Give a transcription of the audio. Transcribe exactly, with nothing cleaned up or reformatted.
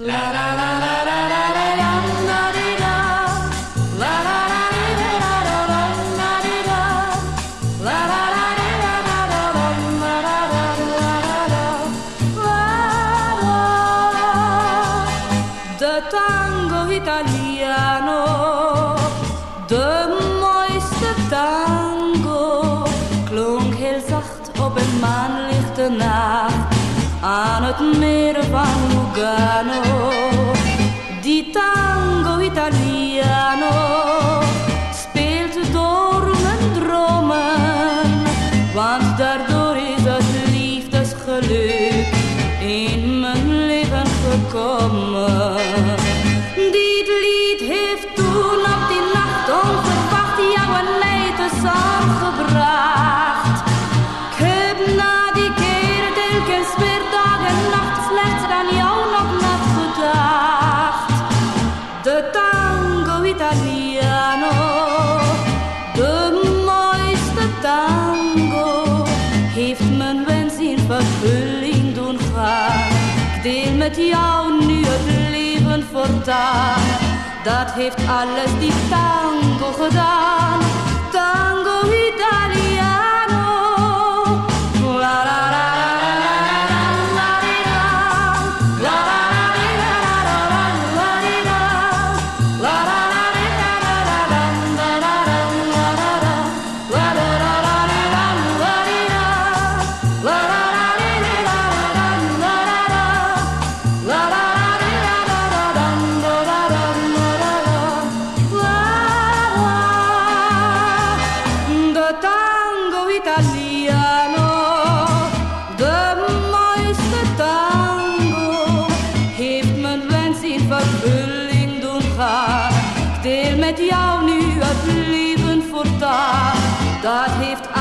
De tango italiano, de mooiste tango, klonk heel zacht op een maanlichte nacht aan het meer van Lugano. Die tango italiano speelt door mijn dromen, want daardoor is het liefdesgeluk in mijn leven gekomen. Dit lied heeft toen op die nacht onverwacht jou en mij te samengebracht. Ik heb na die keer telkens weer dag en nacht slechts aan jou nog net gedacht. De tango italiano, de mooiste tango, heeft mijn wens in vervulling doen gaan. Ik deel met jou nu het leven voortaan. Dat heeft alles die tango gedaan. Tango italiano. La la la la la la italiano, de mooiste tango, heeft mijn wens in vervulling doen gaan. Ik deel met jou nu het leven voortaan, dat heeft